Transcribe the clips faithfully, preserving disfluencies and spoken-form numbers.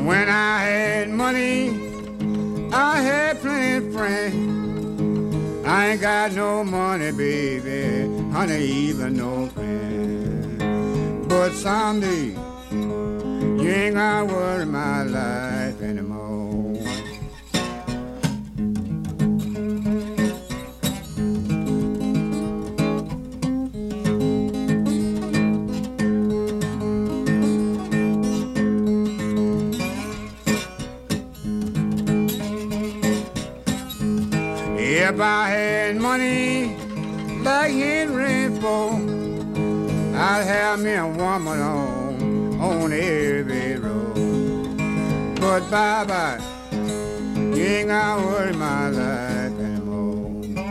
When I had money, I had plenty of friends. I ain't got no money, baby, honey, even no friends. But someday, you ain't gonna worry my life anymore. If I had money like Henry Ford, I'd have me a woman on, on every road. But bye-bye, you ain't gonna worry my life anymore.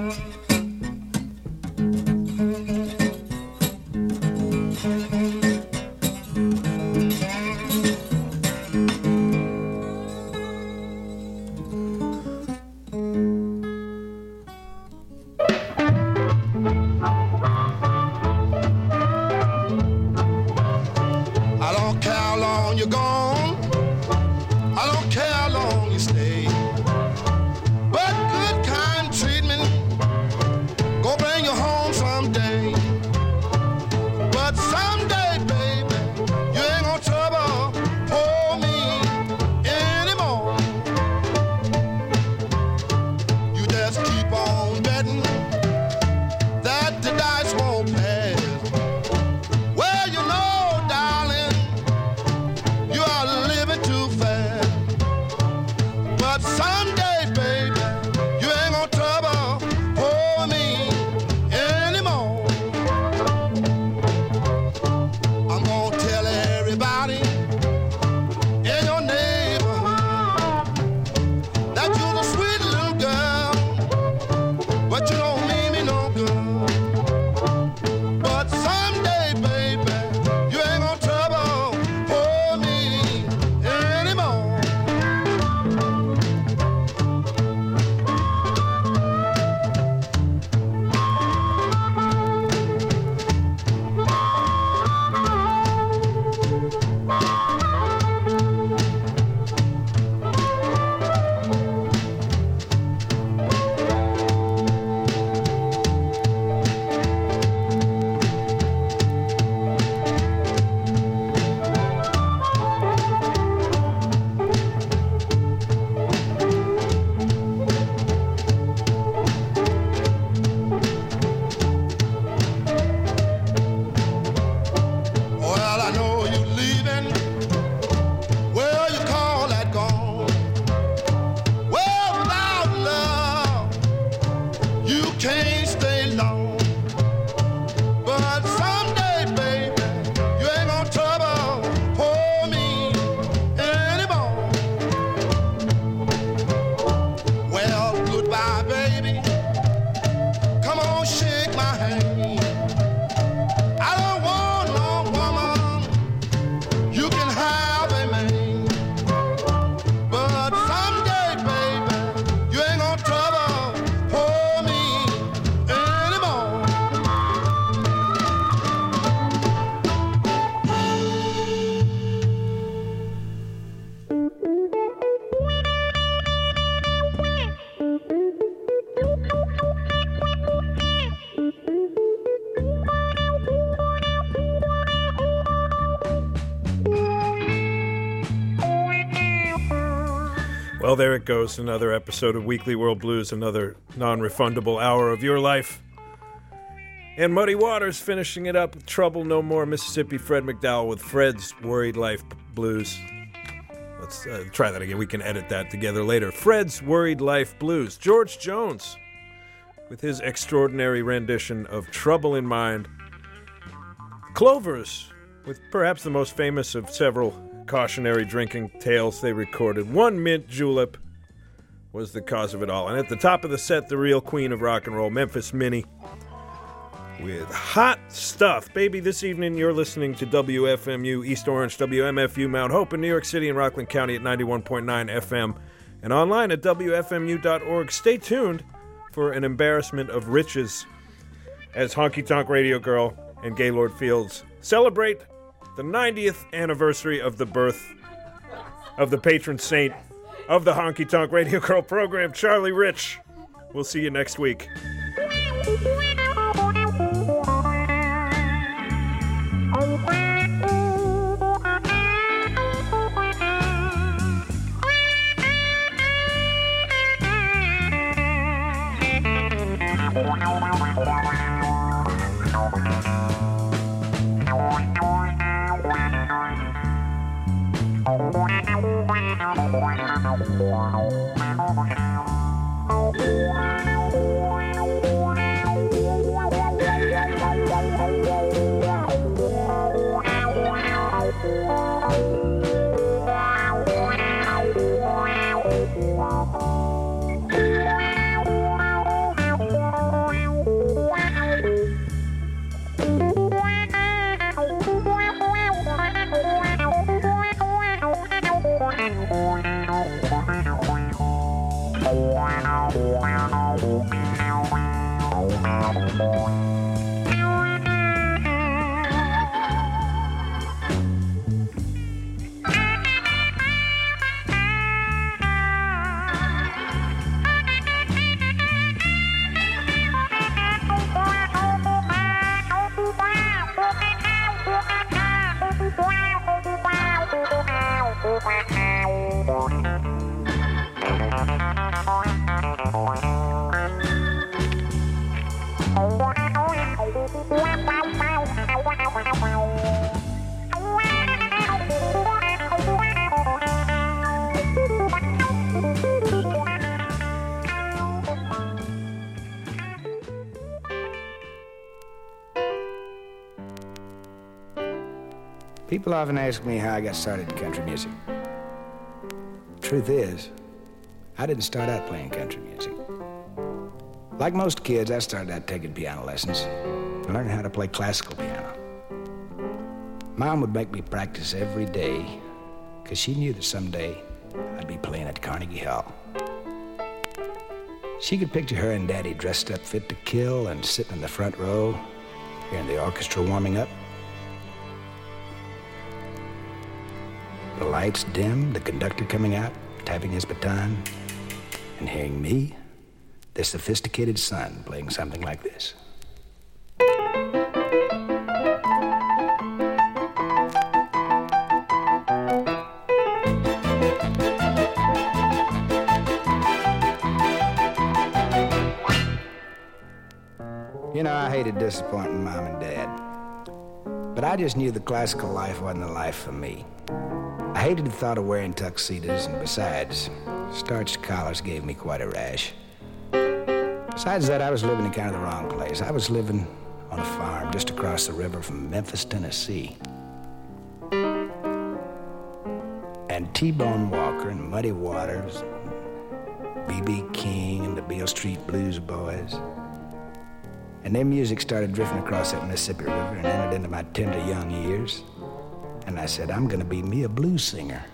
Well, there it goes, another episode of Weekly World Blues, another non-refundable hour of your life. And Muddy Waters finishing it up with Trouble No More, Mississippi, Fred McDowell with Fred's Worried Life Blues. Let's uh, try that again. We can edit that together later. Fred's Worried Life Blues. George Jones with his extraordinary rendition of Trouble in Mind. Clovers with perhaps the most famous of several cautionary drinking tales they recorded. One mint julep was the cause of it all. And at the top of the set, the real queen of rock and roll, Memphis Minnie, with Hot Stuff. Baby, this evening you're listening to W F M U East Orange, W M F U Mount Hope in New York City and Rockland County at ninety-one point nine F M and online at W F M U dot org. Stay tuned for an embarrassment of riches as Honky Tonk Radio Girl and Gaylord Fields celebrate the ninetieth anniversary of the birth of the patron saint of the Honky Tonk Radio Girl program, Charlie Rich. We'll see you next week. People often ask me how I got started in country music. Truth is, I didn't start out playing country music. Like most kids, I started out taking piano lessons and learned how to play classical piano. Mom would make me practice every day because she knew that someday I'd be playing at Carnegie Hall. She could picture her and Daddy dressed up fit to kill and sitting in the front row, hearing the orchestra warming up. The lights dim, the conductor coming out, tapping his baton, and hearing me, the sophisticated son, playing something like this. You know, I hated disappointing Mom and Dad, but I just knew the classical life wasn't the life for me. I hated the thought of wearing tuxedos, and besides, starched collars gave me quite a rash. Besides that, I was living in kind of the wrong place. I was living on a farm just across the river from Memphis, Tennessee. And T-Bone Walker and Muddy Waters, B B King and the Beale Street Blues Boys. And their music started drifting across that Mississippi River and entered into my tender young years. And I said, I'm gonna be me a blues singer.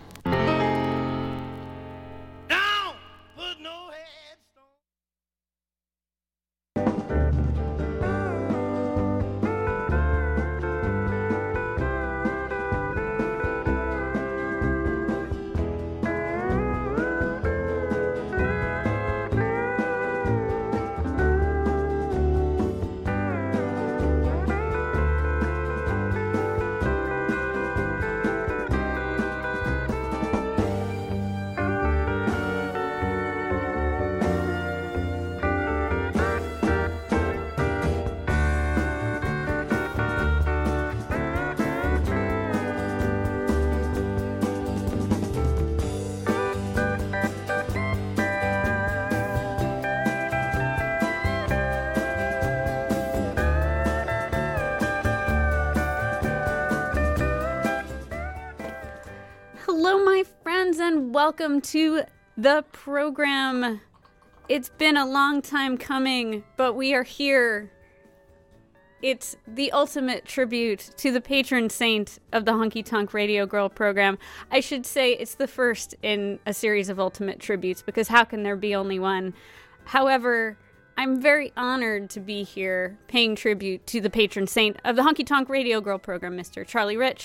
Welcome to the program. It's been a long time coming, but we are here. It's the ultimate tribute to the patron saint of the Honky Tonk Radio Girl program. I should say it's the first in a series of ultimate tributes, because how can there be only one? However, I'm very honored to be here paying tribute to the patron saint of the Honky Tonk Radio Girl program, Mister Charlie Rich.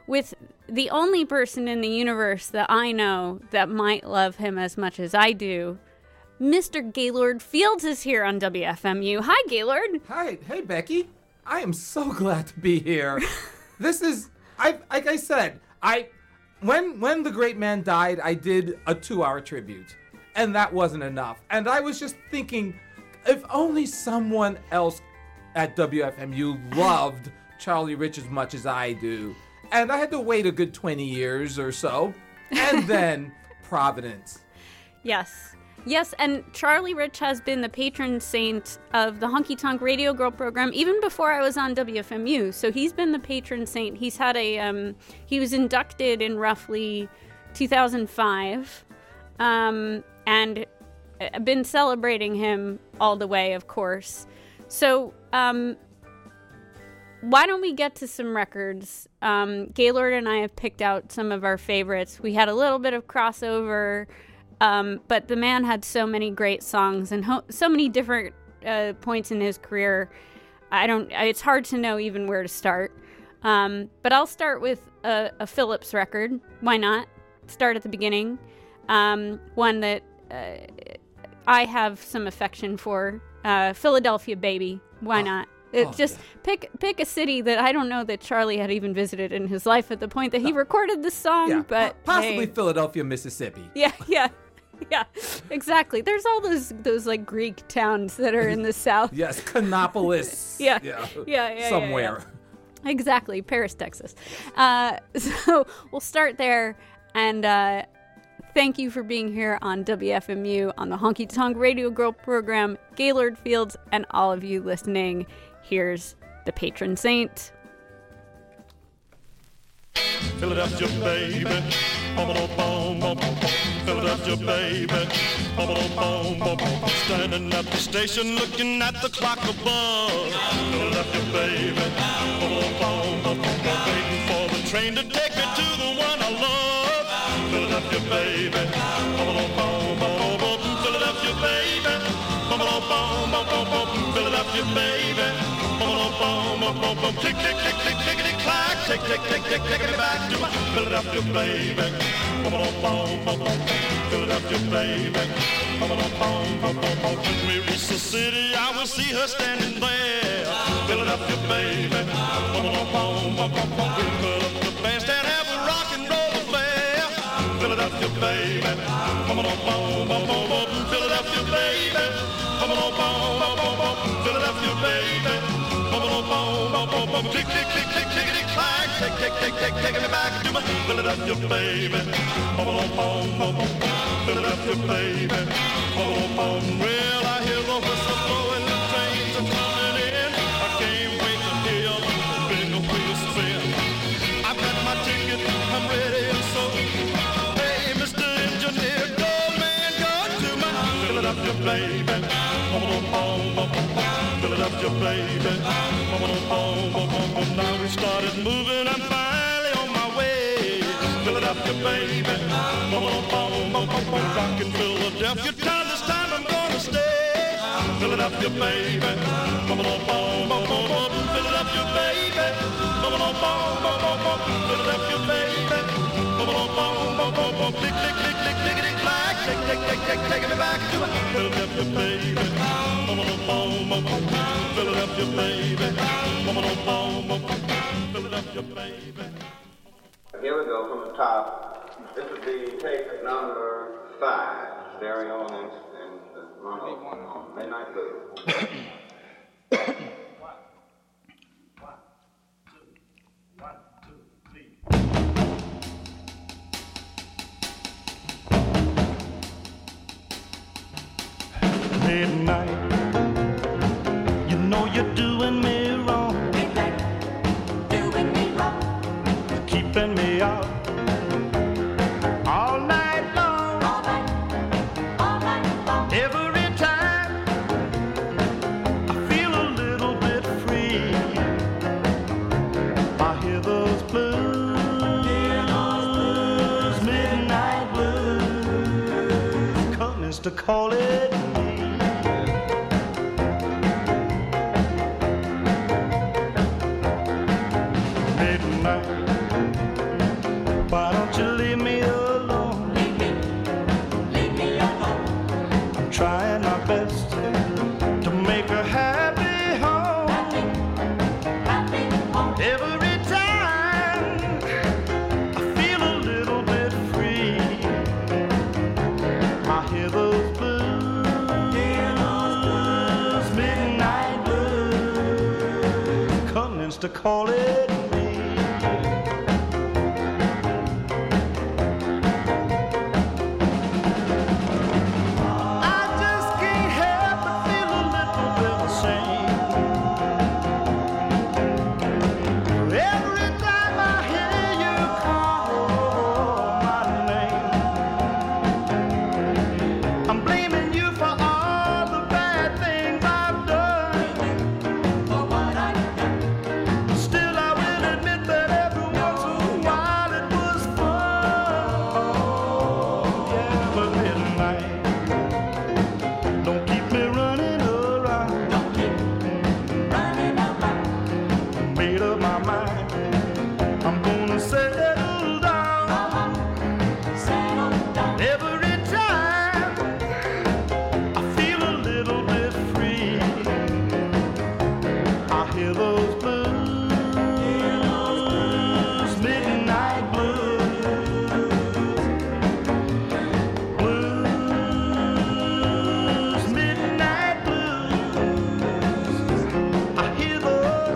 with the only person in the universe that I know that might love him as much as I do. Mister Gaylord Fields is here on W F M U. Hi, Gaylord. Hi. Hey, Becky. I am so glad to be here. This is, I like I said, I when when the great man died, I did a two-hour tribute, and that wasn't enough. And I was just thinking, if only someone else at W F M U loved Charlie Rich as much as I do. And I had to wait a good twenty years or so, and then Providence. Yes. Yes, and Charlie Rich has been the patron saint of the Honky Tonk Radio Girl program even before I was on W F M U. So he's been the patron saint. He's had a, um, he was inducted in roughly two thousand five, um, and I've been celebrating him all the way, of course. So, um, why don't we get to some records? Um, Gaylord and I have picked out some of our favorites. We had a little bit of crossover. Um, but the man had so many great songs and ho- so many different uh, points in his career. I don't. It's hard to know even where to start. Um, but I'll start with a, a Phillips record. Why not? Start at the beginning. Um, one that uh, I have some affection for. Uh, Philadelphia Baby. Why oh. not? It oh, just yeah. pick pick a city that I don't know that Charlie had even visited in his life at the point that he recorded this song. Yeah, but possibly hey. Philadelphia, Mississippi. Yeah, yeah. Yeah, exactly. There's all those those like Greek towns that are in the south. Yes, Canopolis. yeah. yeah, yeah, yeah, somewhere. Yeah, yeah. Exactly, Paris, Texas. Uh, so we'll start there, and uh, thank you for being here on W F M U on the Honky Tonk Radio Girl program, Gaylord Fields, and all of you listening. Here's the patron saint. Philadelphia baby, Philadelphia baby, standing at the station looking at the clock above. Philadelphia baby, waiting for the train to take me to the one I love. Philadelphia baby, Philadelphia baby, Philadelphia baby. Tick, tick, tick, tick, tickety, clack, tick, tick, tick, tick, tickety, back to my Philadelphia baby. Philadelphia baby. When we reach the city, I will see her standing there. Philadelphia baby. We'll put up the bandstand, have a rock and roll affair. Philadelphia baby. Philadelphia baby. Philadelphia baby. Tick, tick, tick, tick, tickety, clack, tick, tick, tick, tick, tickety, back to my Philadelphia baby. Philadelphia baby. Well, I hear the whistle blowing, the trains are coming in. I can't wait to hear the big wheel spin. I've got my ticket, I'm ready and so. Hey, Mister Engineer, go, man, go to my Philadelphia baby. Philadelphia baby. Now we started moving, I'm finally on my way. Philadelphia baby. Rockin' Philadelphia town, this time I'm gonna stay. Philadelphia baby. Philadelphia baby. Philadelphia baby. Click, click, click, click, clickety, clack. Tick, tick, tick, tick, taking me back to Philadelphia baby. Philadelphia baby. Philadelphia baby. Here we go from the top. This would be take number five, stereo and, and the mono on Midnight Blue. Midnight, you know you're doing me wrong. Midnight, doing me wrong. You're keeping me up all night long. All night, all night long. Every time I feel a little bit free, I hear those blues, Hear those blues, midnight blues, coming to call it. to call it me. I just can't help but feel a little bit ashamed. Every time I hear you call my name, I'm blaming you for all the bad things I've done. For what I Still, I will admit that every once in a while it was fun. Yeah, but midnight, don't keep me running around. don't keep running around. Made up my mind, I'm gonna settle down. Settle down. Every time I feel a little bit free, I hear those blues, midnight blues, blues, midnight blues. I hear those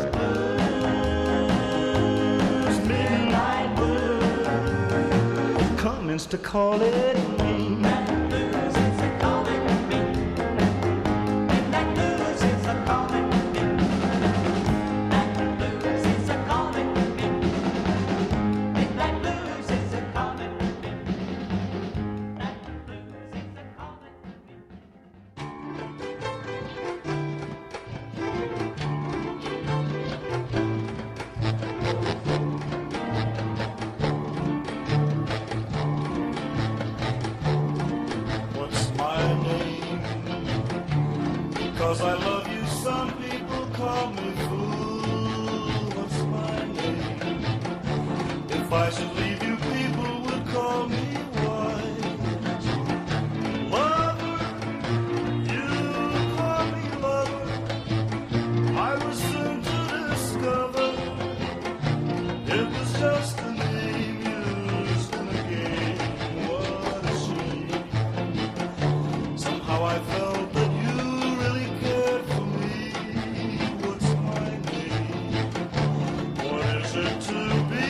blues, midnight blues, coming to call it me. Midnight blues is a calling me. Midnight blues is a calling me. Midnight blues is a calling me. Midnight blues is a calling me. Midnight blues is a calling me. What's my name? Because I love you, some people call me fool. What's my name? If I should leave you, people would call me wise. Lover, you call me lover. I was soon to discover it was just a name used in a game. What a shame. Somehow I felt that you really cared for me. What's my name? What is it to be?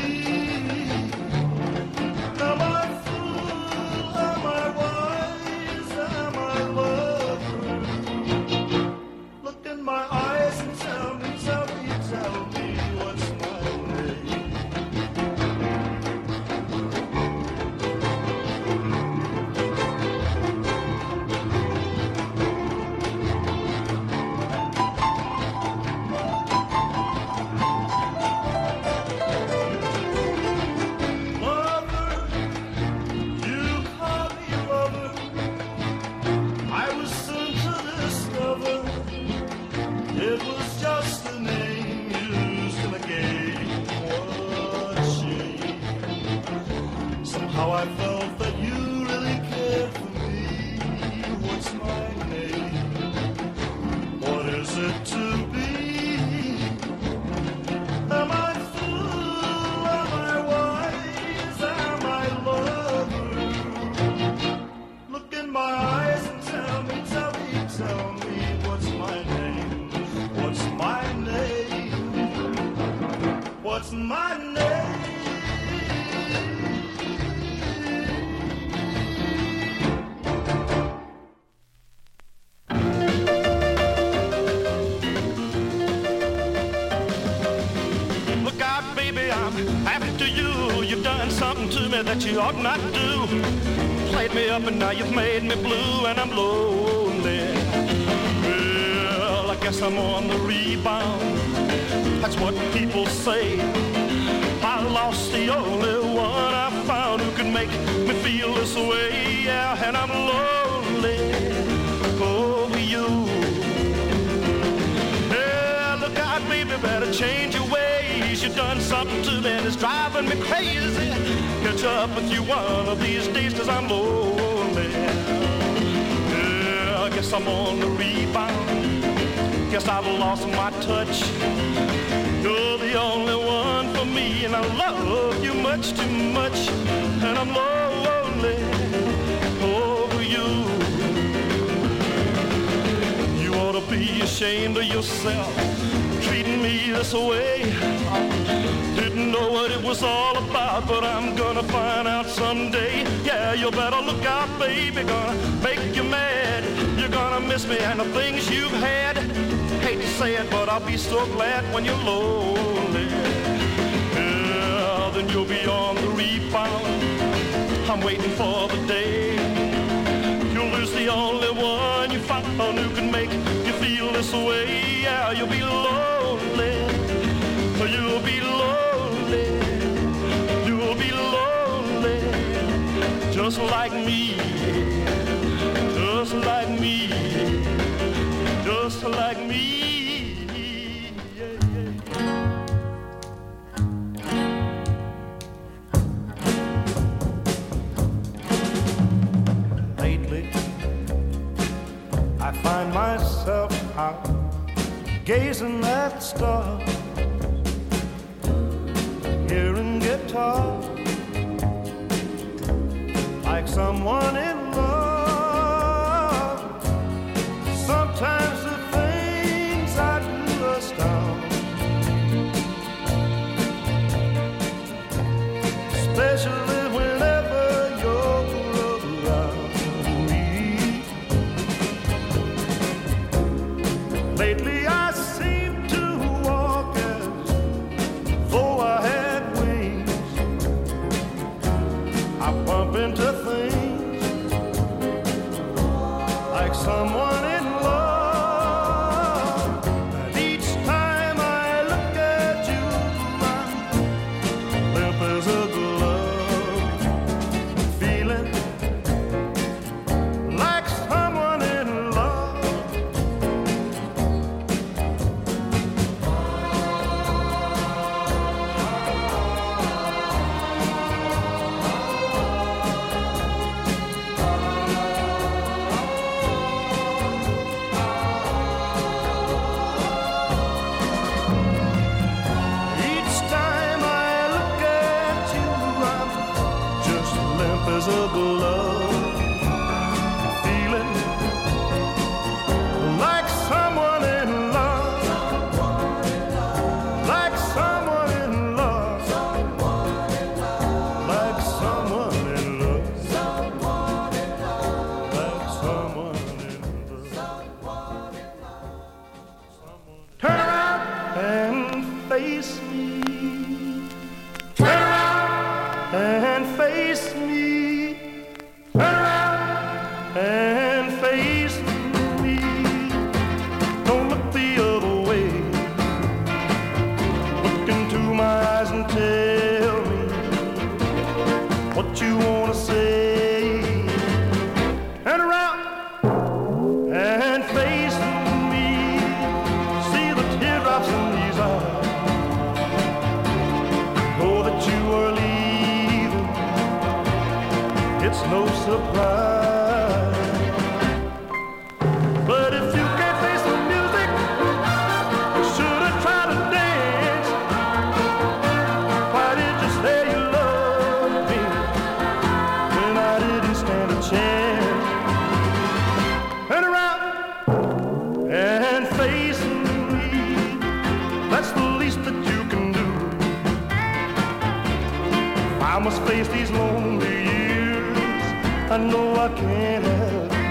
Am I fool? Am I wise? Am I lover? Look in my eyes and tell me, tell me, tell me what's my name? Lover, you call me lover. I was soon to discover it was just a name used in a game. What a shame. Somehow I felt that you really cared for me. What's my name? What is it to be? Am I fool? Am I wise? Am I lover? Look in my eyes and tell me, tell me, tell me what's my name? What's my name? What's my name? Look out, baby, I'm after you. You've done something to me that you ought not do. Played me up and now you've made me blue and I'm lonely. Well, I guess I'm on the rebound. That's what people say. I lost the only one I found who could make me feel this way. Yeah, and I'm lonely over you. Yeah, look out, baby, better change your ways. You've done something to me that's driving me crazy. Catch up with you one of these days, cause I'm lonely. Yeah, I guess I'm on the rebound. Guess I've lost my touch. You're the only one for me, and I love you much too much. And I'm lonely over you. You ought to be ashamed of yourself, treating treating me this way. Didn't know what it was all about, but I'm gonna find out someday. Yeah, you better look out, baby, gonna make you mad. You're gonna miss me and the things you've had. Hate to say it, but I'll be so glad when you're lonely. Yeah, then you'll be on the rebound. I'm waiting for the day you'll lose the only one you found who can make you feel this way. Yeah, you'll be lonely. You'll be lonely. You'll be lonely. Just like me. Just like me. Just like me. Lately, I find myself out gazing at the stars, hearing guitar, like someone in love. Sometimes the things I do astound, especially whenever you're around me. Lately I seem to walk as though I had wings. I bump into things like someone in love. And each time I look at you, I'm limp as a glove, feeling like someone in love. Each time I look at you, I'm just limp as a glove, feeling like someone in love, like someone in love, like someone in love, like someone in love. Turn around and face me. Turn around and face me. Turn around and face me. Don't look the other way. Look into my eyes and tell me what you want to say. Turn around and face me. See the teardrops in these eyes. Know that you are leaving. It's no surprise. But if you can't face the music, you should have tried to dance. Why did you say you loved me when I didn't stand a chance? Turn around and face me. That's the least that you can do. I must face these lonely years. I know I can't help it.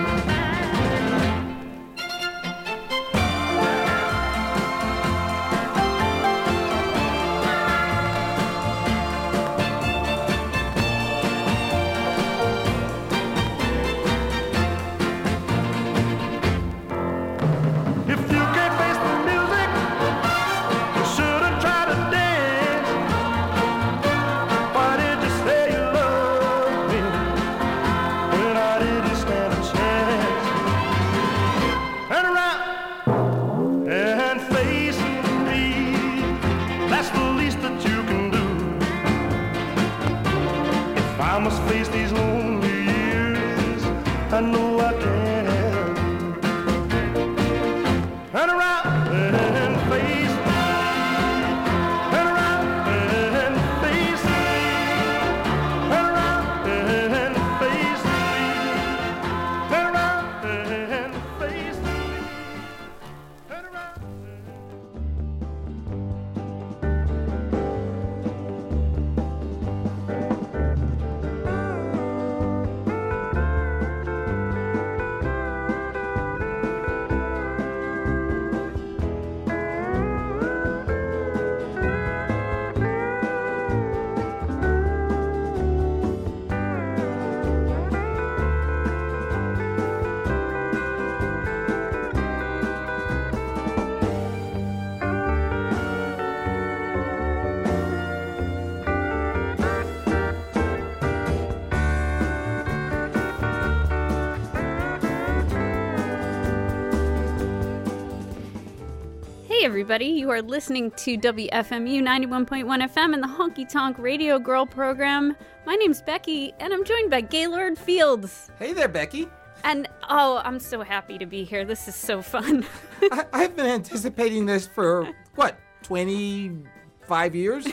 If you can't face the music, you should have tried to dance. Why did you say you loved me when I didn't stand Hey everybody, you are listening to W F M U ninety-one point one F M and the Honky Tonk Radio Girl program. My name's Becky, and I'm joined by Gaylord Fields. Hey there, Becky. And, oh, I'm so happy to be here. This is so fun. I- I've been anticipating this for, what, twenty-five years?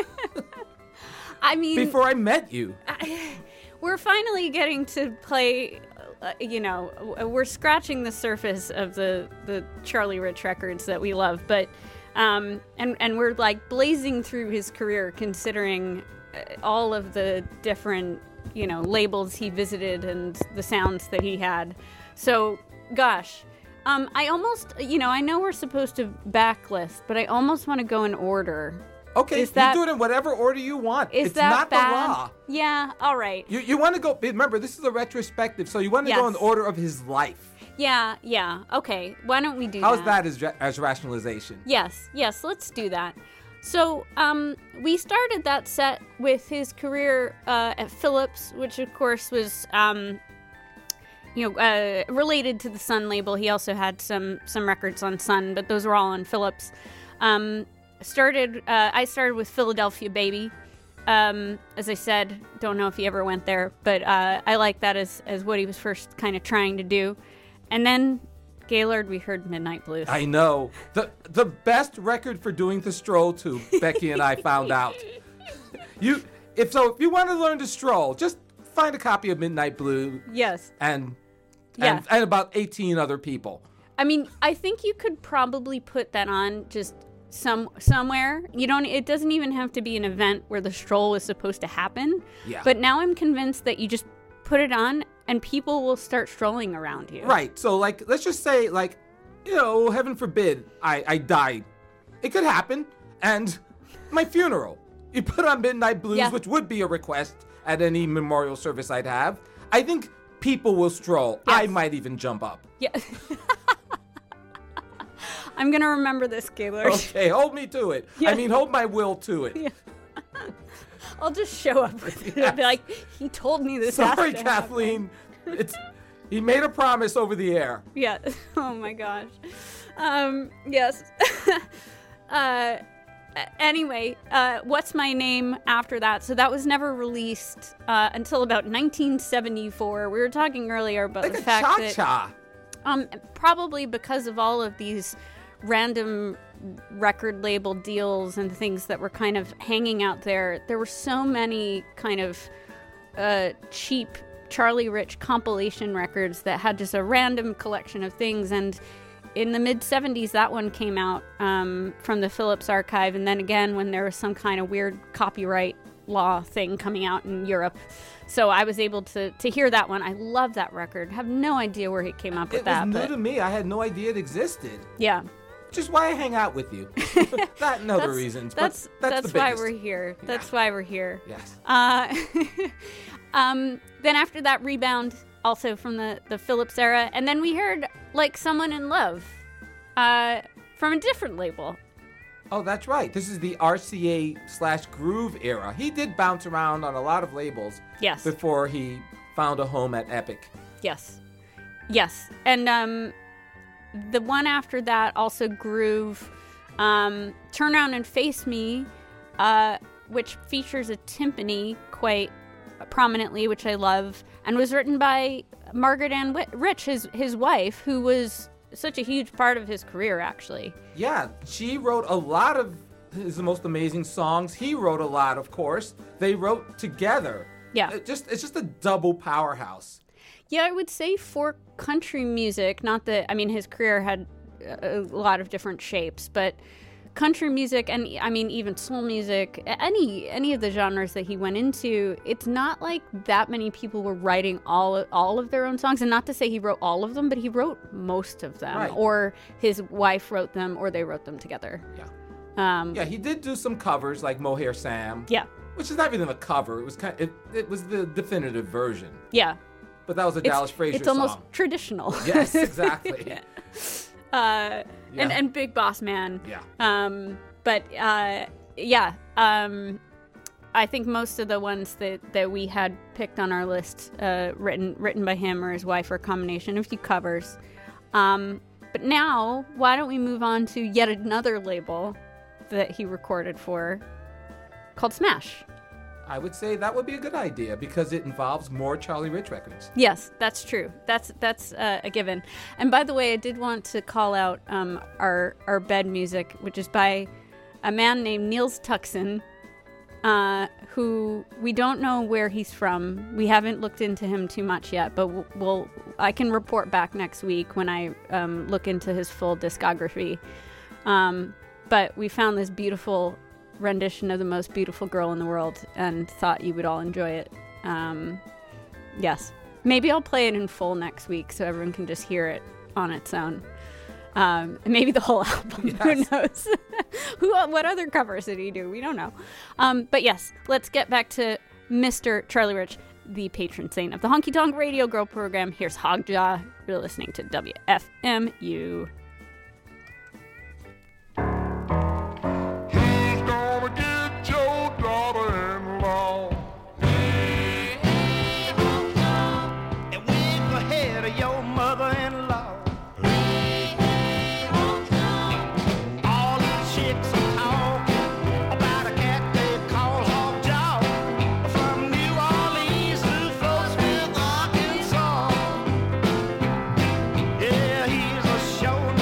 I mean... Before I met you. I, we're finally getting to play... Uh, you know, we're scratching the surface of the, the Charlie Rich records that we love, but um, and and we're like blazing through his career, considering all of the different, you know, labels he visited and the sounds that he had. So, gosh, um, I almost, you know, I know we're supposed to backlist, but I almost want to go in order. Okay, Is that- you do it in whatever order you want. Is it's that not bad? the law. Yeah, all right. You you want to go, remember, this is a retrospective, so you want to go in Yes. the order of his life. Yeah, yeah. Okay, why don't we do How's that? that as, ra- as rationalization? Yes, yes, let's do that. So, um, we started that set with his career uh, at Philips, which of course was, um, you know, uh, related to the Sun label. He also had some some records on Sun, but those were all on Philips. Um, started, uh, I started with Philadelphia Baby. Um, as I said, don't know if he ever went there, but uh, I like that as as what he was first kind of trying to do. And then Gaylord, we heard Midnight Blues. I know. The the best record for doing the stroll to, Becky and I found out. You if so if you want to learn to stroll, just find a copy of Midnight Blue Yes. and Yeah. and, and about eighteen other people. I mean, I think you could probably put that on just some somewhere. You don't. It doesn't even have to be an event where the stroll is supposed to happen. Yeah. But now I'm convinced that you just put it on and people will start strolling around you. Right. So like let's just say like, you know, heaven forbid I, I died. It could happen. And my funeral. You put on Midnight Blues, Yeah. which would be a request at any memorial service I'd have. I think people will stroll. I Yes. might even jump up. Yeah. I'm gonna remember this, Gaylord. Okay, hold me to it. Yeah. I mean, hold my will to it. Yeah. I'll just show up with it. I'll be like, he told me this. has Sorry, to Kathleen. It's he made a promise over the air. Yeah. Oh my gosh. Um, yes. uh, anyway, uh, What's My Name after that? So that was never released uh, until about nineteen seventy-four. We were talking earlier about Like the a fact that cha-cha. um, probably because of all of these random record label deals and things that were kind of hanging out there, there were so many kind of uh, cheap Charlie Rich compilation records that had just a random collection of things. And in the mid seventies, that one came out um, from the Philips archive. And then again, when there was some kind of weird copyright law thing coming out in Europe. So I was able to to hear that one. I love that record. Have no idea where he came up with It that. was new but to me. I had no idea it existed. yeah. Which is why I hang out with you. that and other reasons. That's but that's, that's the why biggest. we're here. That's why we're here. Yes. Uh, um, then after that rebound, also from the the Philips era, and then we heard like Someone in Love, uh, from a different label. Oh, that's right. This is the R C A slash Groove era. He did bounce around on a lot of labels. Yes. Before he found a home at Epic. Yes. Yes. And um, the one after that, also Groove, um, Turn Around and Face Me, uh, which features a timpani quite prominently, which I love, and was written by Margaret Ann Wi- Rich, his, his wife, who was such a huge part of his career, actually. Yeah, she wrote a lot of his most amazing songs. He wrote a lot, of course. They wrote together. Yeah. It just It's just a double powerhouse. Yeah, I would say for country music, not that, I mean, his career had a a lot of different shapes, but country music and, I mean, even soul music, any any of the genres that he went into, it's not like that many people were writing all, all of their own songs. And not to say he wrote all of them, but he wrote most of them. Right. Or his wife wrote them, or they wrote them together. Yeah. Um, Yeah, he did do some covers like Mohair Sam. Yeah. Which is not really a cover. It was kind of, it, it was the definitive version. Yeah. But that was a It's- Dallas Frazier It's almost song. traditional. Yes, exactly. uh, and, Yeah. and Big Boss Man. Yeah. Um, but uh, yeah, um, I think most of the ones that, that we had picked on our list, uh, written written by him or his wife, or a combination of a few covers. Um, But now, why don't we move on to yet another label that he recorded for called Smash. I would say that would be a good idea because it involves more Charlie Rich records. Yes, that's true. That's that's uh, a given. And by the way, I did want to call out um, our our bed music, which is by a man named Niels Tuxen, uh, who we don't know where he's from. We haven't looked into him too much yet, but we'll, we'll I can report back next week when I um, look into his full discography. Um, but we found this beautiful rendition of The Most Beautiful Girl in the World and thought you would all enjoy it. Um, yes. Maybe I'll play it in full next week so everyone can just hear it on its own. Um, maybe the whole album. Yes. Who knows? Who? What other covers did he do? We don't know. Um, but yes, let's get back to Mister Charlie Rich, the patron saint of the Honky Tonk Radio Girl program. Here's Hogjaw. You're listening to W F M U. Who's gonna get your daughter-in-law? And wave ahead of your mother-in-law. All these chicks are talking about a cat they call Hogjaw. From New Orleans to folks with Arkansas. Yeah, he's a show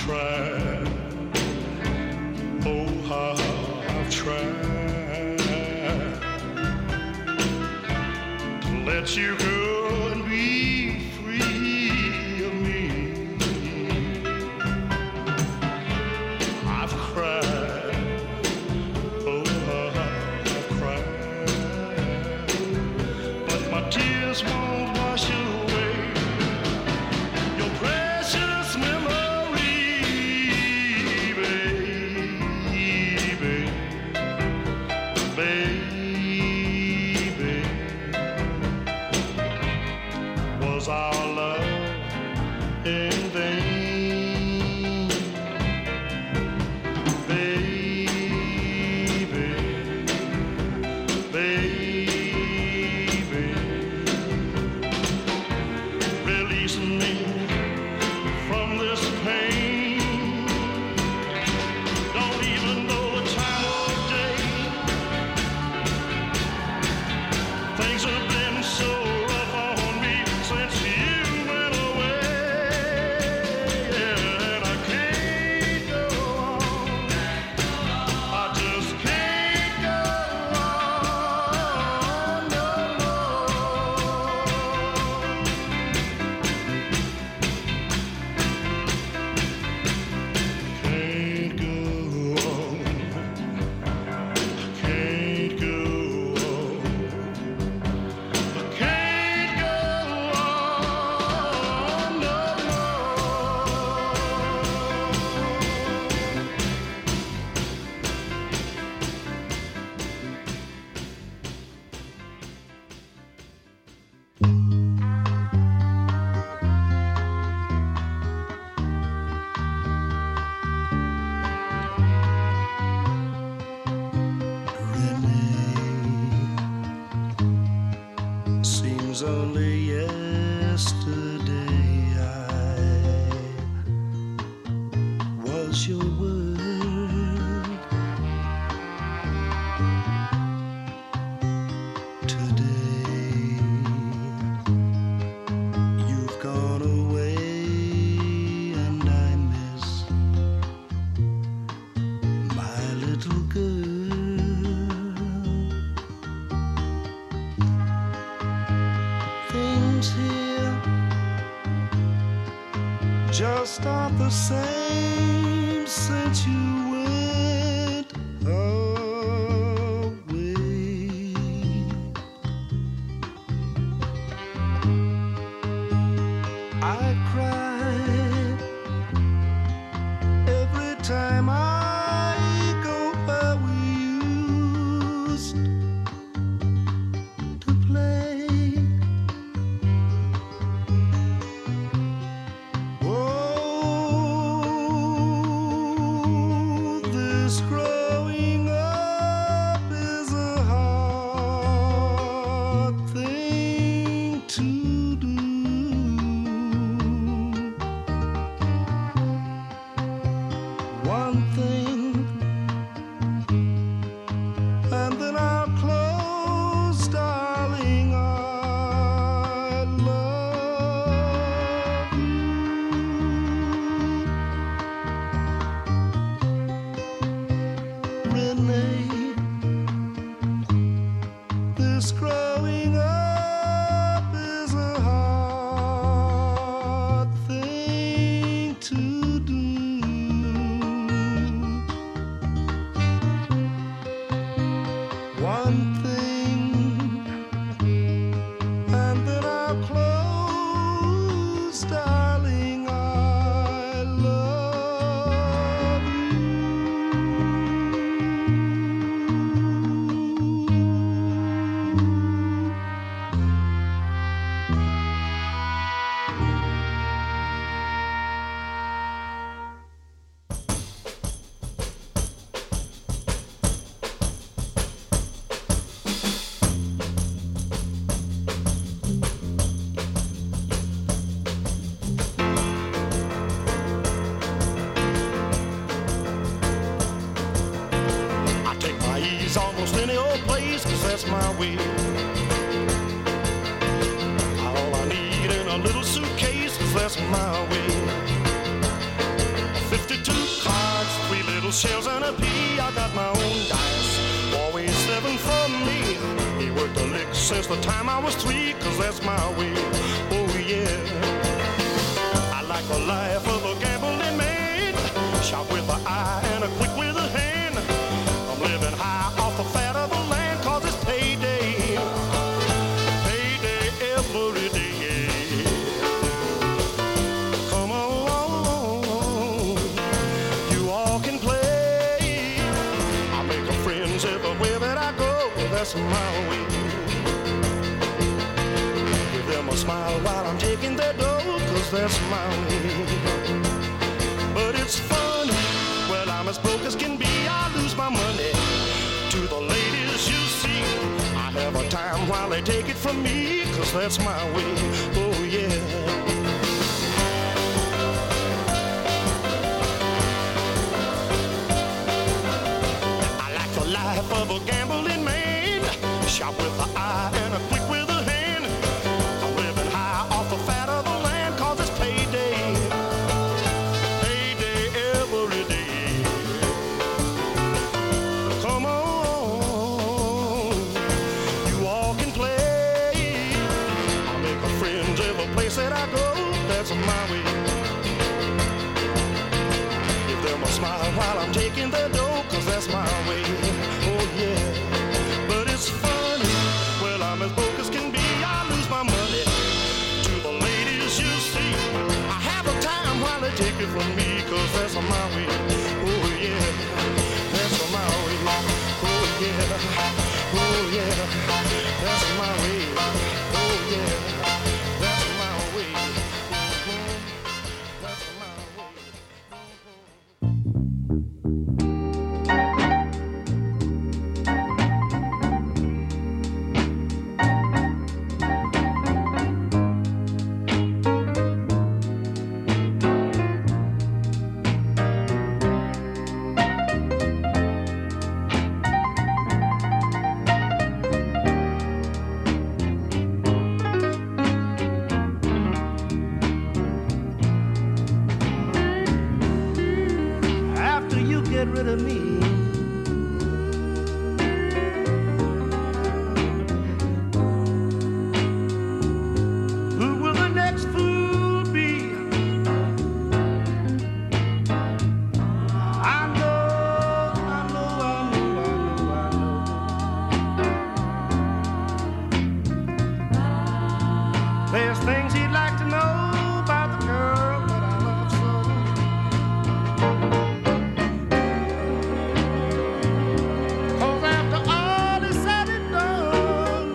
tried. Oh, how I've tried to let you go and be free of me. I've cried. Oh, how I've cried. But my tears won't wash away your precious memory, baby, baby. Was our love in vain, baby, baby? Release me from this pain. Don't even know the time of day. Things have been so rough on me since you went away, and I can't go on. I just can't go on no more. Can't go on. Can't go on. I can't go on no Seems only yesterday I was your word. Today you've gone away and I miss my little girl. Things here just aren't the same since you went away. I cried every time I go where we used to play. Oh, this growing up is a hard thing to do. One thing, and then I'll close, darling. I love you, Renee. This growing up is a hard thing to do. One thing, and then I'll close, darling. I love I take my ease almost any old place, 'cause that's my way. All I need in a little suitcase, 'cause that's my way. fifty-two cards, three little shells and a pea. I got my own dice, always seven for me. He worked a lick since the time I was three, cause that's my way, oh yeah. I like the life of a gambling man, sharp with an eye and a quick with a hand. I'm living high off the fat of the land, cause it's payday, payday every day. Come on, you all can play. I make friends everywhere that I go, that's my way. Give them a smile while I'm taking their dough, cause that's my way. But it's fun, well I'm as broke as can be. I lose my money to the ladies you see. I have a time while they take it from me, cause that's my way, oh yeah. I like the life of a gambling man, sharp with the eye and a quick with a hand. I'm living high off the fat of the land, cause it's payday, payday every day. Come on, you all can play. I'll make a friend every place that I go, that's my way. Give them a smile while I'm taking their dough, cause that's my way, oh yeah. But it's funny, well I'm as broke as can be. I lose my money to the ladies you see. I have a time while they take it from me, cause that's my way, oh yeah. That's my way, oh yeah, oh yeah. That's my way, oh yeah. That's my way, mhm. That's my way. After you get rid of me, who will the next fool be? I know, I know, I know, I know, I know. There's things he'd like to know about the girl that I love so. Cause after all is said and done,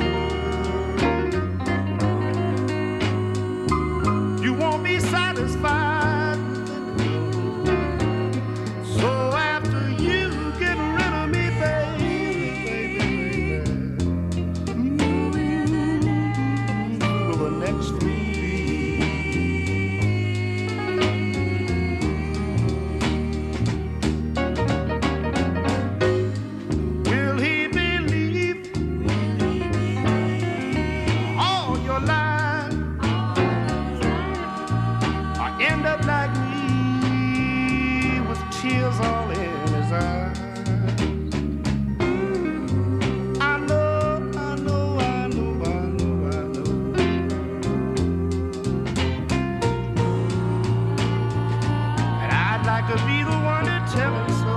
you won't be satisfied with it. So after you get rid of me, baby, baby, will the next fool will he believe all your lies? Or end up like me with tears all in his eyes? I know, I know, I know, I know, I know. And I'd like to be the one to tell him so.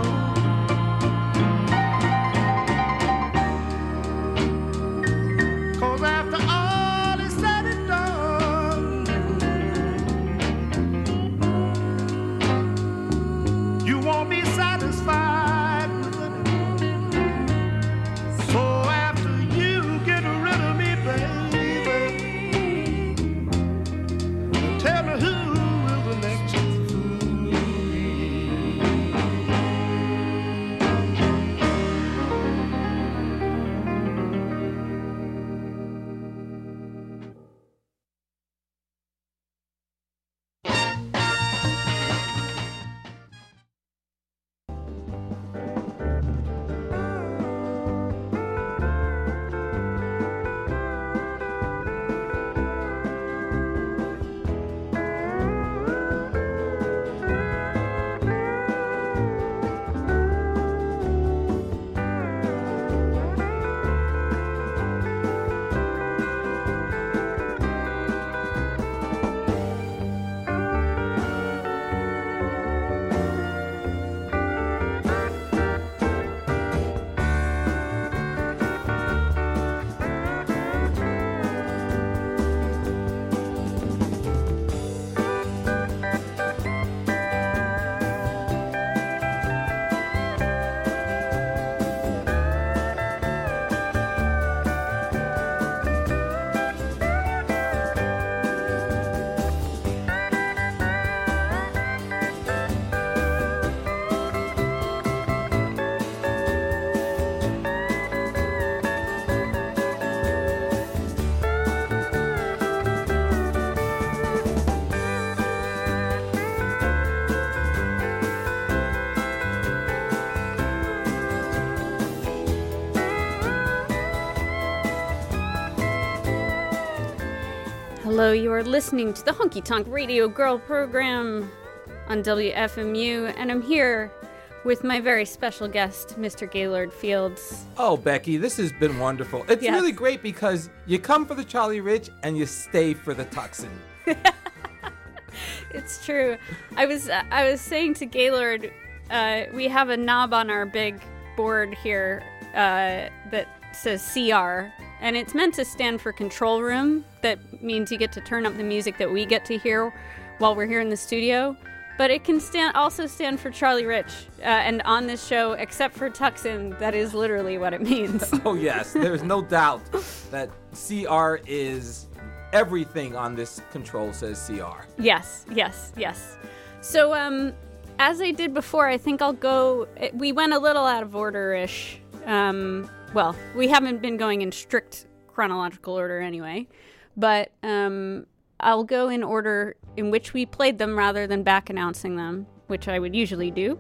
Cause after all is said and done, you won't be satisfied with it. So after you get rid of me, baby, tell me who will the next fool be? Hello, you are listening to the Honky Tonk Radio Girl program on W F M U, and I'm here with my very special guest, Mister Gaylord Fields. Oh, Becky, this has been wonderful. It's Yes. really great because you come for the Charlie Rich and you stay for the Tucson. It's true. I was uh, I was saying to Gaylord, uh, we have a knob on our big board here uh, that says C R, and it's meant to stand for control room. That means you get to turn up the music that we get to hear while we're here in the studio. But it can stand also stand for Charlie Rich. Uh, and on this show, except for Tucson, that is literally what it means. Oh, yes. There's no doubt that C R is everything on this control says C R. Yes, yes, yes. So, um, as I did before, I think I'll go. We went a little out of order-ish. Um, well, we haven't been going in strict chronological order anyway. But um, I'll go in order in which we played them rather than back announcing them, which I would usually do.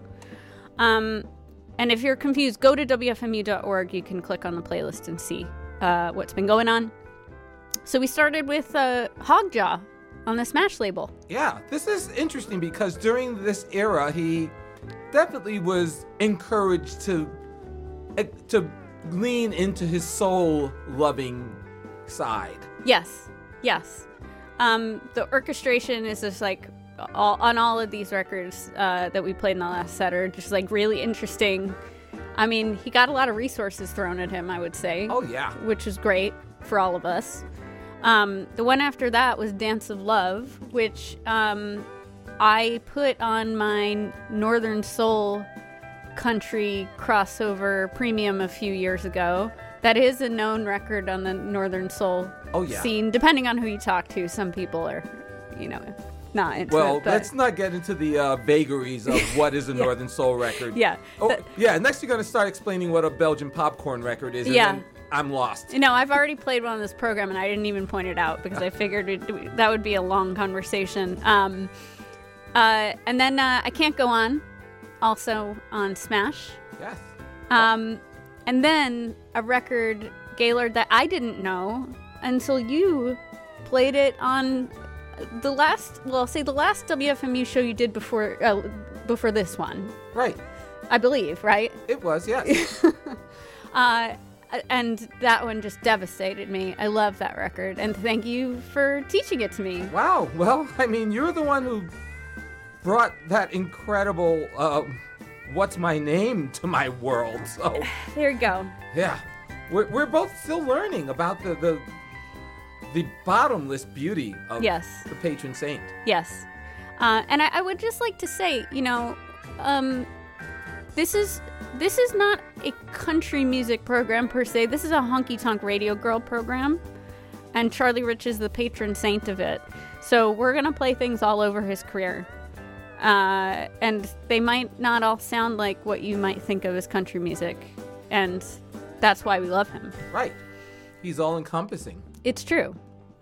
Um, and if you're confused, go to W F M U dot org. You can click on the playlist and see uh, what's been going on. So we started with uh, Hogjaw on the Smash label. Yeah, this is interesting because during this era, he definitely was encouraged to eh, to lean into his soul-loving side. Yes, yes. Um, the orchestration is just like all, on all of these records uh, that we played in the last set are just like really interesting. I mean, he got a lot of resources thrown at him, I would say. Oh, yeah. Which is great for all of us. Um, the one after that was Dance of Love, which um, I put on my Northern Soul country crossover premium a few years ago. That is a known record on the Northern Soul Oh, yeah. scene, depending on who you talk to. Some people are, you know, not into Well, it. But let's not get into the uh, vagaries of what is a Yeah. Northern Soul record. Yeah. Oh, That- yeah. Next, you're going to start explaining what a Belgian popcorn record is. And Yeah. then I'm lost. You know, I've already played one on this program, and I didn't even point it out because I figured it, that would be a long conversation. Um, uh, and then uh, I Can't Go On, also on Smash. Yes. Um, and then a record, Gaylord, that I didn't know until you played it on the last, well, I'll say the last W F M U show you did before uh, before this one. Right. I believe, right? It was, yes. Uh, and that one just devastated me. I love that record, and thank you for teaching it to me. Wow. Well, I mean, you're the one who brought that incredible uh, What's My Name to my world. So, There you go. yeah. We're, we're both still learning about the, the, the bottomless beauty of Yes. the patron saint. Yes. Uh, and I, I would just like to say, you know, um, this is this is not a country music program per se. This is a honky tonk radio girl program, and Charlie Rich is the patron saint of it. So we're gonna play things all over his career, uh, and they might not all sound like what you might think of as country music, and that's why we love him. Right. He's all encompassing. It's true.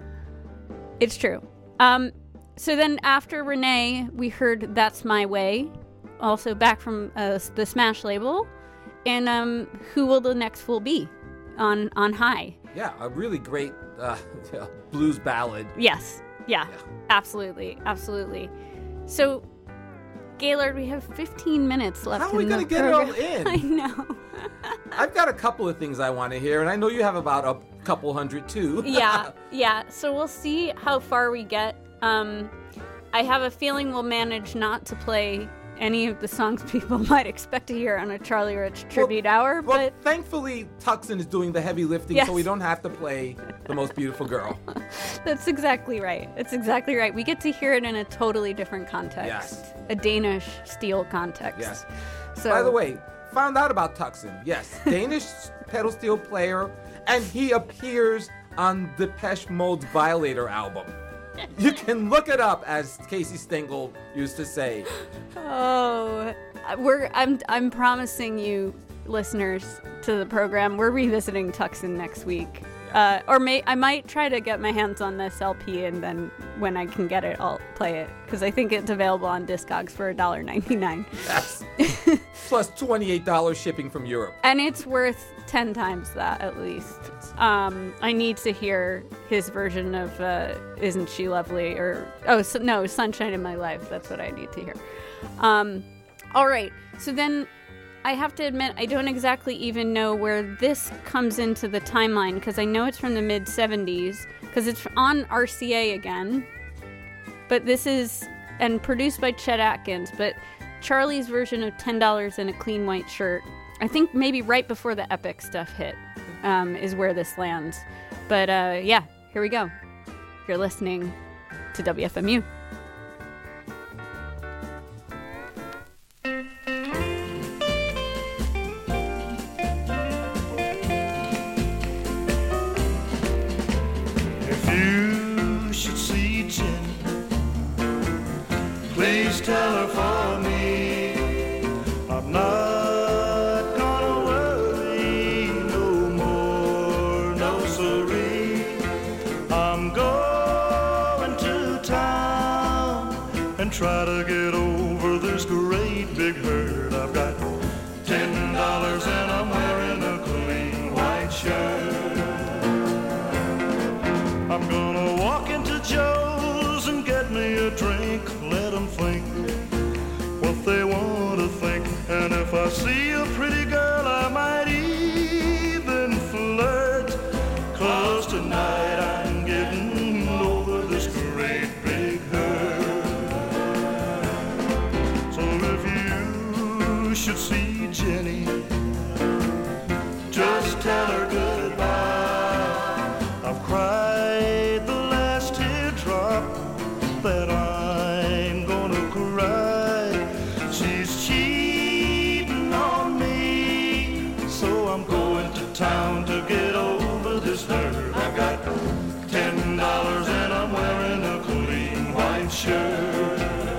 It's true. Um, so then after Renee, we heard That's My Way, also back from uh, the Smash label, and um, Who Will the Next Fool Be on, on High. Yeah, a really great uh, blues ballad. Yes. Yeah, Yeah. absolutely. Absolutely. So, Gaylord, we have fifteen minutes left. How are we in gonna the get it all program. in? I know. I've got a couple of things I want to hear, and I know you have about a couple hundred too. yeah, yeah. So we'll see how far we get. Um, I have a feeling we'll manage not to play any of the songs people might expect to hear on a Charlie Rich tribute hour, Well, but thankfully, Tucson is doing the heavy lifting, Yes. so we don't have to play The Most Beautiful Girl. that's exactly right. That's exactly right. We get to hear it in a totally different context. Yes. A Danish steel context. Yes. So, By the way, found out about Tucson. Yes, Danish pedal steel player, and he appears on Depeche Mode's Violator album. You can look it up, as Casey Stengel used to say. Oh, we're I'm I'm promising you, listeners to the program, we're revisiting Tucson next week. Uh, or may I might try to get my hands on this L P, and then when I can get it, I'll play it because I think it's available on Discogs for one dollar and ninety-nine cents. Yes. Plus twenty-eight dollars shipping from Europe. And it's worth ten times that at least. Um, I need to hear his version of uh, "Isn't She Lovely?" or oh so, no, "Sunshine in My Life." That's what I need to hear. Um, all right, so then I have to admit I don't exactly even know where this comes into the timeline because I know it's from the mid seventies because it's on R C A again. But this is and produced by Chet Atkins, but Charlie's version of ten dollars and a Clean White Shirt, I think maybe right before the Epic stuff hit, um, is where this lands. But uh, yeah, here we go. You're listening to W F M U. If you should see Jenny, please tell her for me I'm not gonna worry no more, no siree. I'm going to town and try to get over this great big hurt. I've got ten dollars and I'm wearing a clean white shirt. I'm gonna walk into Joe's and get me a drink. Let 'em think what they want to think. And if I see a pretty girl, I might even flirt. 'Cause tonight I'm getting over this great big hurt. So if you should see Jenny, just tell her goodbye. I've cried the last teardrop that I'm gonna cry. She's cheating on me, so I'm going to town to get over this hurt. I've got ten dollars and I'm wearing a clean white shirt.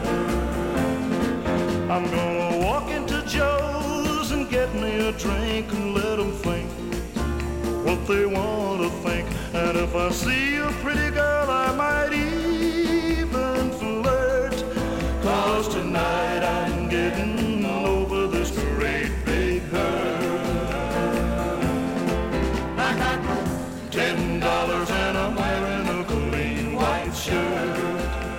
I'm gonna walk into Joe's and get me a drink and let 'em think what they want to think. And if I see a pretty girl, I might even flirt. 'Cause tonight I'm getting over this great big hurt. I got ten dollars and I'm wearing a clean white shirt.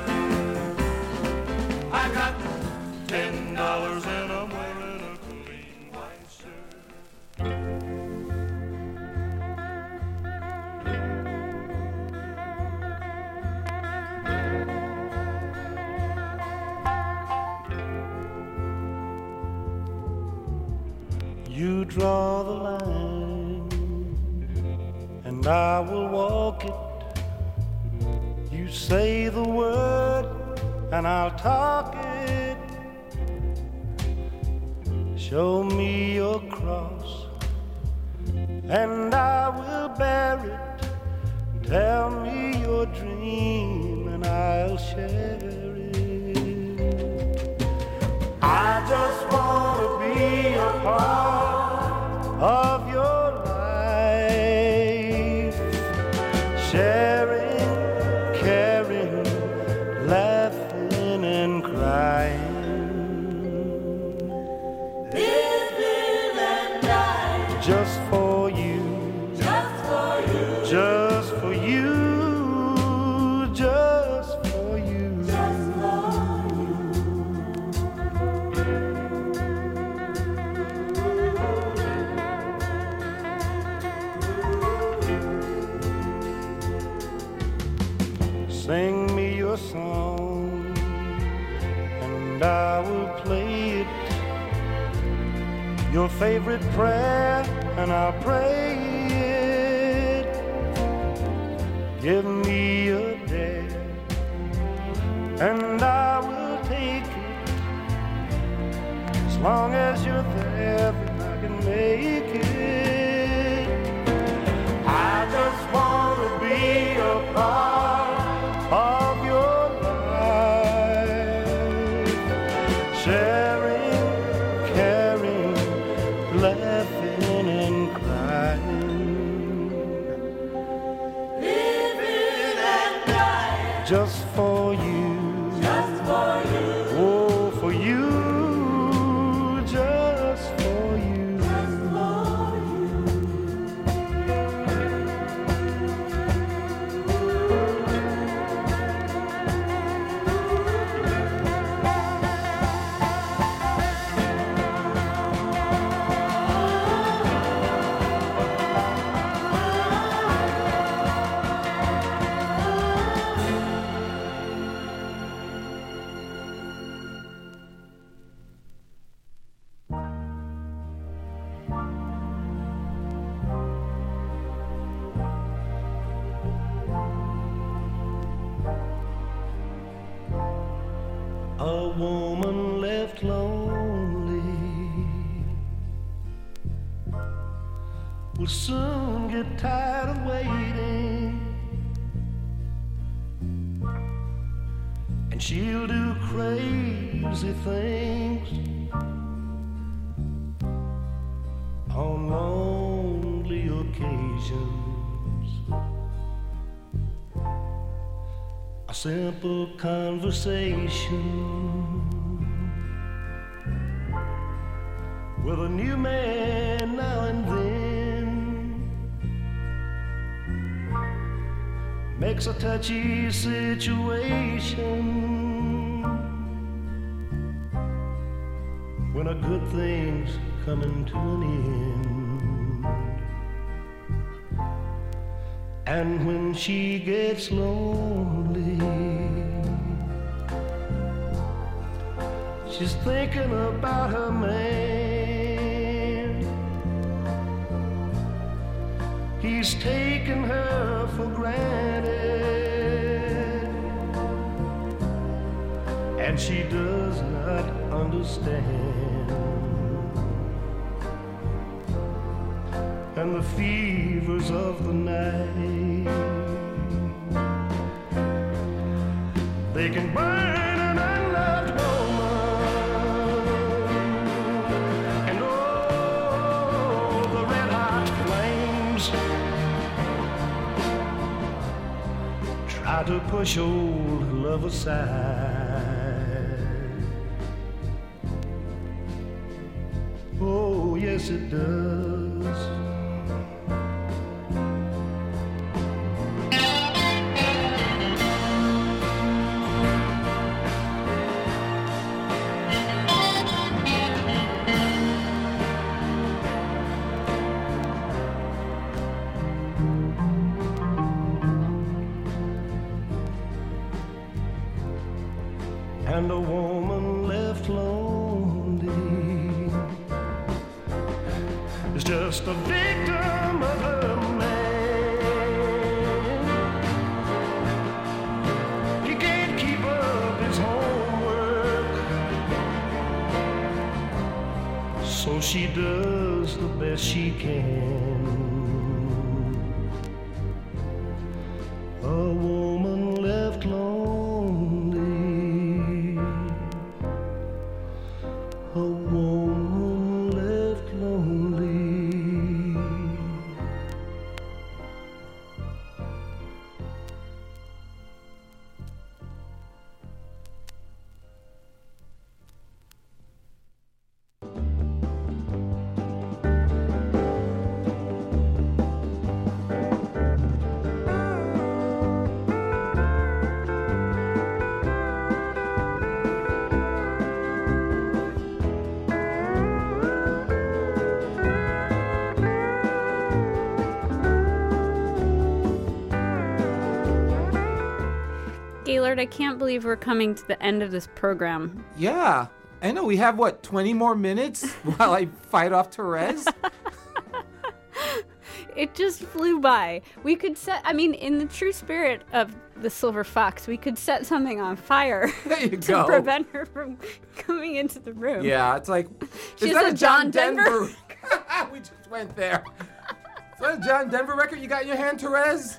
I got ten dollars and I'm wearing a clean white shirt. You draw the line, and I will walk it. You say the word, and I'll talk it. Show me your cross, and I will bear it. Tell me your dream, and I'll share it. I just want to be a part of your life, sharing, caring, laughing and crying, living and dying, just for you, just for you, just for you, just for you, just for you. Sing me your song, and I will play it. Your favorite prayer, and I'll pray it. Give me a day, and I will take it. As long as you're there, then I can make it. I just want to be a part of your life, sharing, caring, laughing and crying, will soon get tired of waiting, and she'll do crazy things on lonely occasions. A simple conversation with a new man now and then makes a touchy situation when a good thing's coming to an end. And when she gets lonely, she's thinking about her man. He's taken her for granted, and she does not understand. And the fevers of the night, they can burn an unloved woman. And oh, the red hot flames try to push old love aside. Oh, yes it does. And a woman left lonely is just a victim of her man. He can't keep up his homework, so she does the best she can. A woman left lonely, a woman left lonely. Gaylord, I can't believe we're coming to the end of this program. Yeah. I know. We have, what, twenty more minutes while I fight off Therese? It just flew by. We could set, I mean, in the true spirit of the Silver Fox, we could set something on fire There you to go. prevent her from coming into the room. Yeah, it's like, She is has that a a John John Denver? Denver? We just went there. Is that a John Denver record you got in your hand, Therese?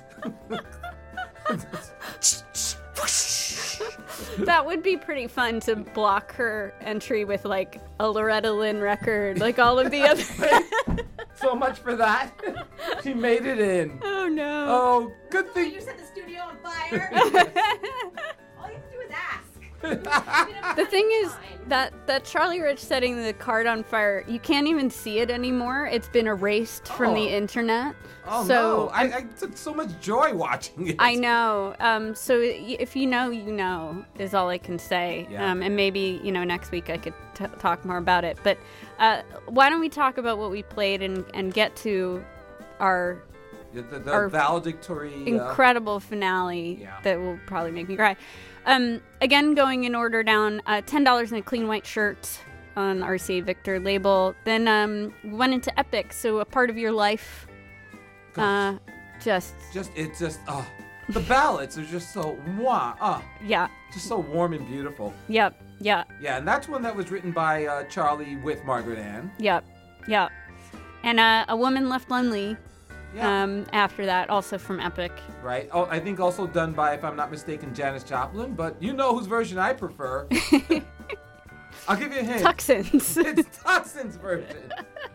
That would be pretty fun to block her entry with like a Loretta Lynn record, like all of the other. So much for that. She made it in. Oh no. Oh, good thing. You set the studio on fire. All you have to do is ask. The thing is that that Charlie Rich setting the card on fire, you can't even see it anymore. It's been erased from Oh. the internet. Oh so no! I, I took so much joy watching it. I know. Um, so y- if you know, you know, is all I can say. Yeah. Um, and maybe, you know, next week I could t- talk more about it. But uh, why don't we talk about what we played and, and get to our The, the, the our valedictory. uh, incredible finale Yeah. that will probably make me cry. Um, again, going in order down, uh, ten dollars in a clean white shirt on R C A Victor label. Then um, we went into Epic, so a part of your life. Uh, just, Just it's just uh the ballads are just so mwah, uh, yeah, just so warm and beautiful. yep, yeah, Yeah, and that's one that was written by uh, Charlie with Margaret Ann. yep, yep. And uh, A Woman Left Lonely Yeah. um, after that, also from Epic. Right. Oh, I think also done by, if I'm not mistaken, Janis Joplin. But you know whose version I prefer. I'll give you a hint. Tuxins. It's Tuxins' version.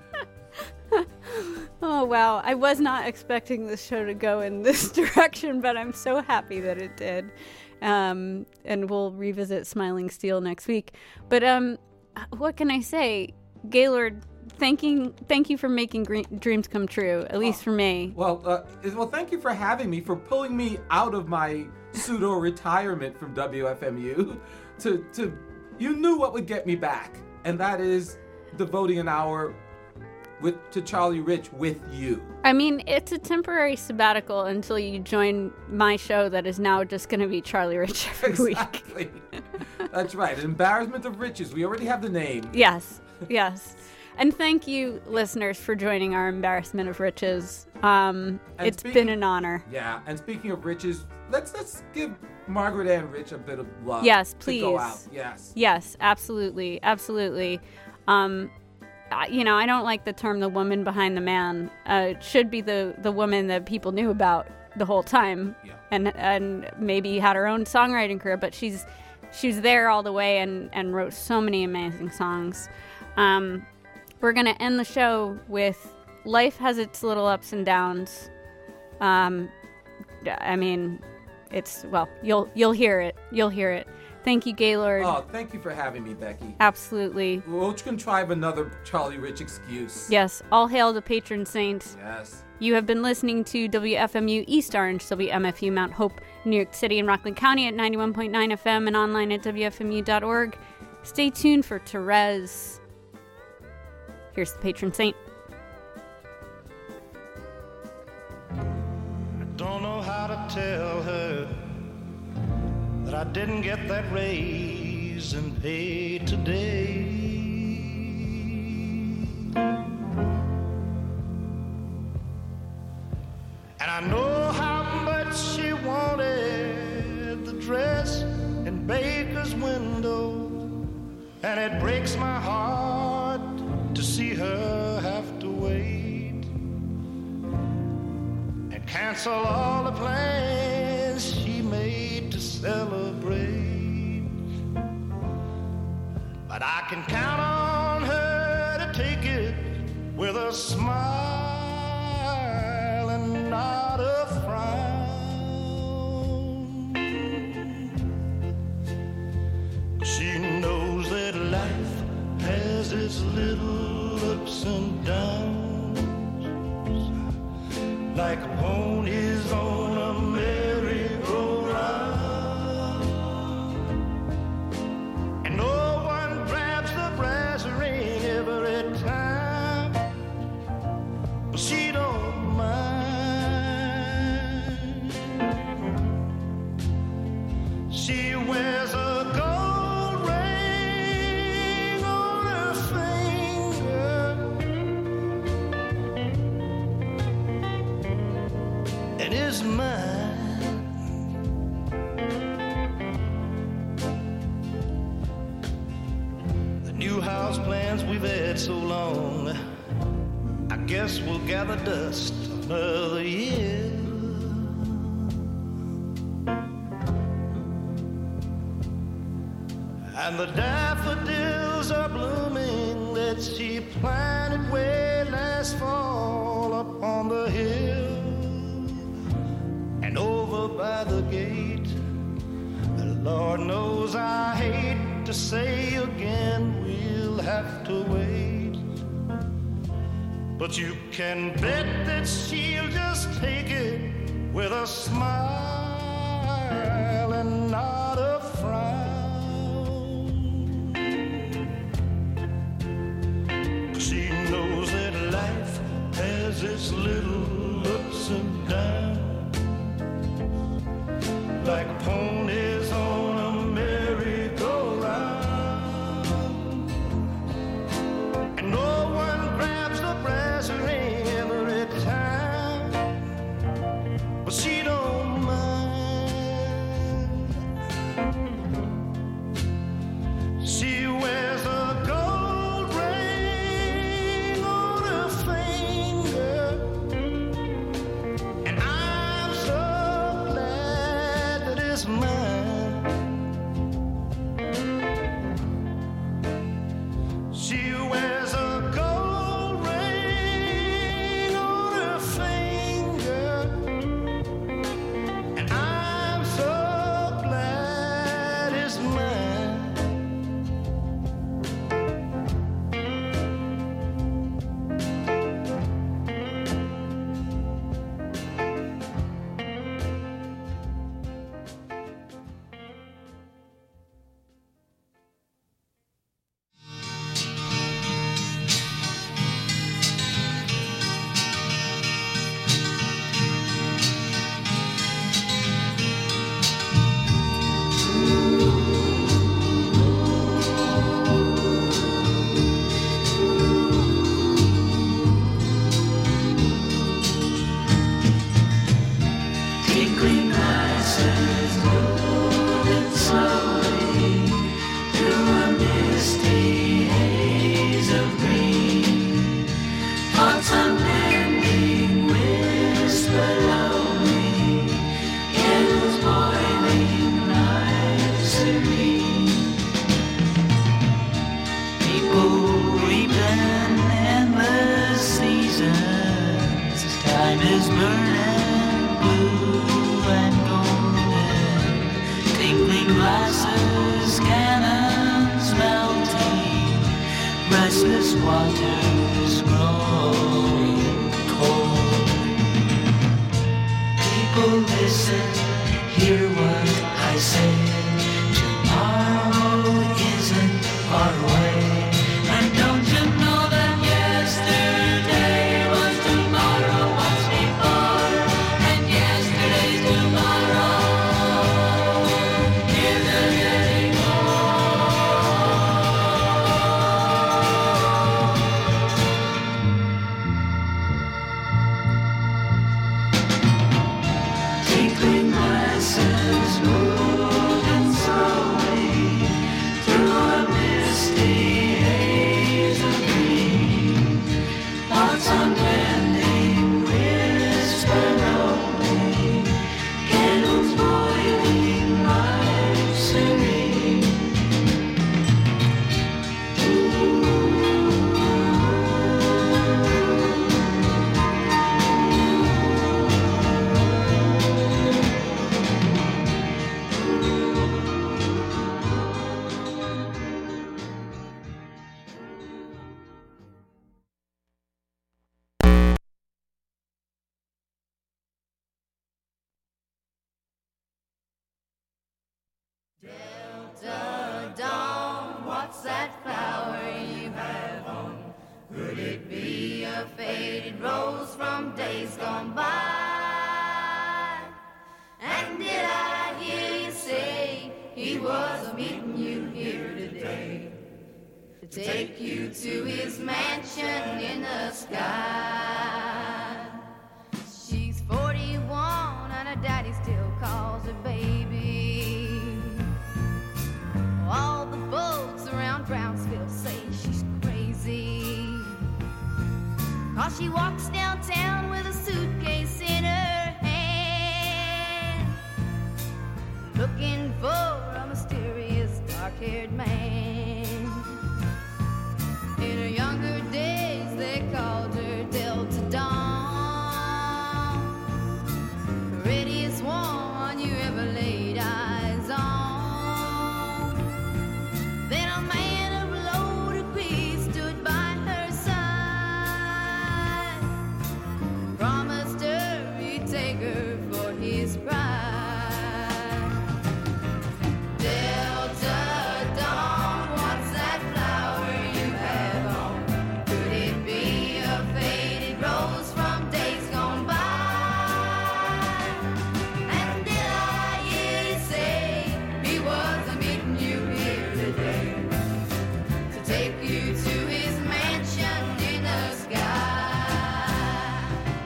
Oh, wow. I was not expecting this show to go in this direction, but I'm so happy that it did. Um, and we'll revisit Smiling Steel next week. But um, what can I say? Gaylord, thanking, thank you for making gre- dreams come true, at least for me. Well, uh, well, thank you for having me, for pulling me out of my pseudo-retirement from W F M U to, to, you knew what would get me back, and that is devoting an hour with to Charlie Rich with you. I mean, it's a temporary sabbatical until you join my show that is now just going to be Charlie Rich every Exactly. week. That's right. An embarrassment of riches. We already have the name. Yes, yes. And thank you, listeners, for joining our Embarrassment of Riches. Um, And it's speaking- been an honor. Yeah, and speaking of riches, let's let's give Margaret Ann Rich a bit of love. Yes, To please. go out. Yes. Yes, absolutely, absolutely. Um, I- you know, I don't like the term "the woman behind the man." Uh, it should be the the woman that people knew about the whole time, Yeah. and and maybe had her own songwriting career. But she's she was there all the way and and wrote so many amazing songs. Um, we're gonna end the show with "Life Has Its Little Ups and Downs." Um, I mean, it's well, you'll you'll hear it. You'll hear it. Thank you, Gaylord. Oh, thank you for having me, Becky. Absolutely. We'll contrive another Charlie Rich excuse. Yes, all hail the patron saint. Yes. You have been listening to W F M U East Orange, W M F U Mount Hope, New York City and Rockland County at ninety-one point nine F M and online at W F M U dot org. Stay tuned for Therese. Here's the patron saint. I don't know how to tell her that I didn't get that raise in pay today. And I know how much she wanted the dress in Baker's window, and it breaks my heart to see her have to wait and cancel all the plans she made to celebrate. But I can count on her to take it with a smile and not a frown. She knows that life has its little ups and downs, like ponies on a merry-go-round. And no one grabs the brass ring every time, but she don't mind. She wears a gold ring on her finger, and is mine. The new house plans we've had so long, I guess we'll gather dust another year. And the daffodils are blooming that she planted way last fall up on the hill and over by the gate. And Lord knows I hate to say again we'll have to wait, but you can bet that she'll just take it with a smile and not a frown. She knows that life has its little ups and downs, like ponies on a merry-go-round. And no one grabs the brass ring every time, but she don't mind. She wears a gold ring on her finger, restless waters growing cold. People listen, hear what I say. Tomorrow isn't far away. And don't you know that yesterday was tomorrow once before? And yesterday's tomorrow isn't anymore. Tinkling glasses moving slowly through a misty haze of green. Thoughts unbending, whisper only. Candles boiling, life serene. Delta Dawn, what's that flower you have on? Could it be a faded rose from days gone by? And did I hear you say he was meeting you here today to take you to his mansion in the sky? She's forty-one and her daddy still calls her baby. All the folks around Brownsville say she's crazy, 'cause she walks downtown with a suitcase in her hand, looking for a mysterious dark-haired man. In her younger days they called her Delta Dawn, the prettiest one you ever laid eyes on. Then a man of loaded quiz stood by her side, promised her he'd take her for his bride. Delta Dawn, what's that flower you have on? Could it be a faded rose from days gone by? And did I hear you say he was meeting you here today to take you to his mansion in the sky?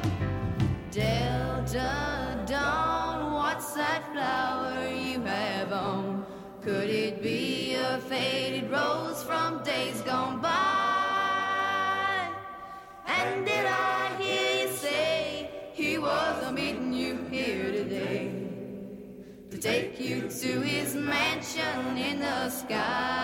Delta Dawn, what's that flower you have on? Could it be a faded rose from days gone by? And did I hear you say he was meeting you here today to take you to his mansion in the sky?